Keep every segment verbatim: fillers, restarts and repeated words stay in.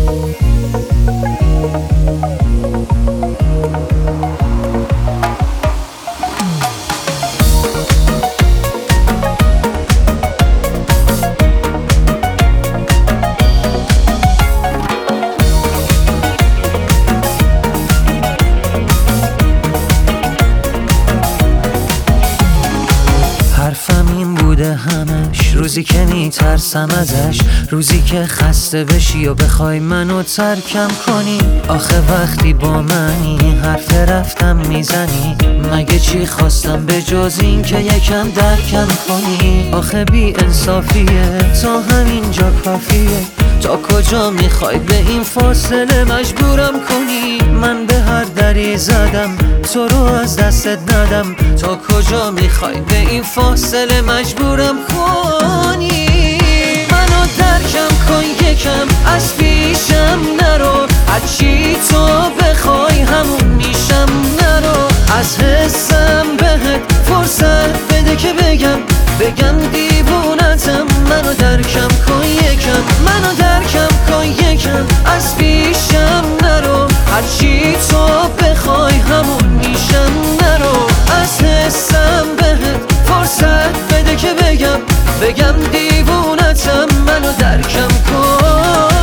حرفم این بوده همش، روزی که میترسم ازش، روزی که خسته بشی و بخوای منو ترکم کنی. آخه وقتی با منی حرف رفتم میزنی، مگه چی خواستم به جز این که یکم درکم کنی؟ آخه بی انصافیه تا همینجا کافیه، تا کجا میخوای به این فاصله مجبورم کنی؟ من به هر دری زدم تو رو از دستت ندم، تا کجا میخوای به این فاصله مجبورم کنی؟ منو درکم کن یکم، از پیشم نرو، هرچی تو بخوای همون میشم. نرو از حسم بهت فرصت بده که بگم بگم دیوونتم. منو درکم کن یکم، منو درکم کن یکم، از پیشم نرو، هرچی تو بخوای همون میشم. نرو از حسم بهت فرصت بده که بگم بگم دیوونتم. منو درکم کن.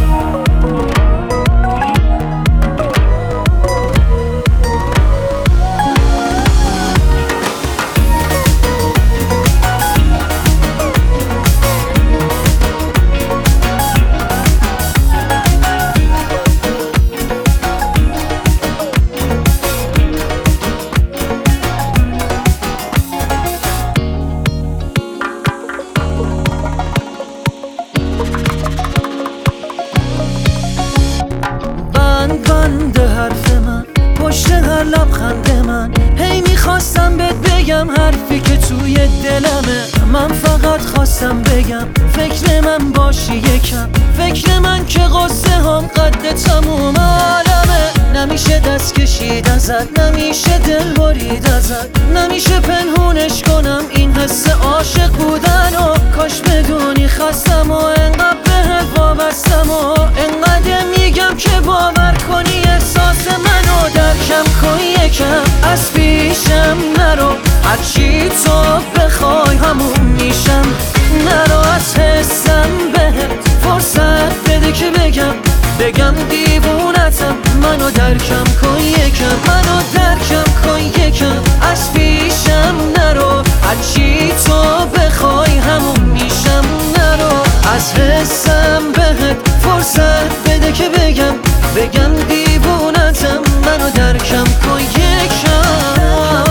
بند حرف من پشت هر لبخند من، هی میخواستم بهت بگم حرفی که توی دلمه. من فقط خواستم بگم فکر من باشی یکم، فکر من که قصه هم قد تموم عالمه. نمیشه دست کشید ازت، نمیشه دل برید ازت، نمیشه پنهونش کنم این حس عاشق بودن. و کاش بدونی خستم و انقدر بهت وابستم و انقدر میگم که باور کنی احساس منو. درکم کن یکم، از پیشم نرو، هرچی تو بخوای همون میشم. نرو از حسم بهت فرصت بده که بگم بگم دیوونتم. منو درکم کن یکم، منو درکم کن یکم، از پیشم نرو، هرچی تو بخوای همون میشم. نرو از حسم بهت فرصت بده که بگم بگم دیوونتم. منو درکم کن یکم.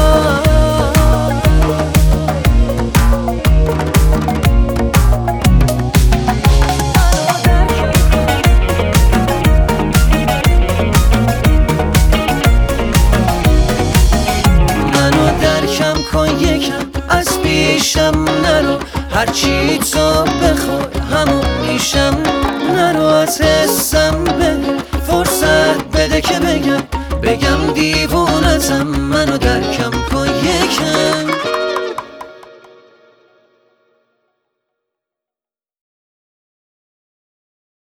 کن یکم، از پیشم نرو، هرچی تو بخوای همون میشم. نرو از حسم به فرصت بده که بگم بگم دیوونتم. منو درکم کن یکم.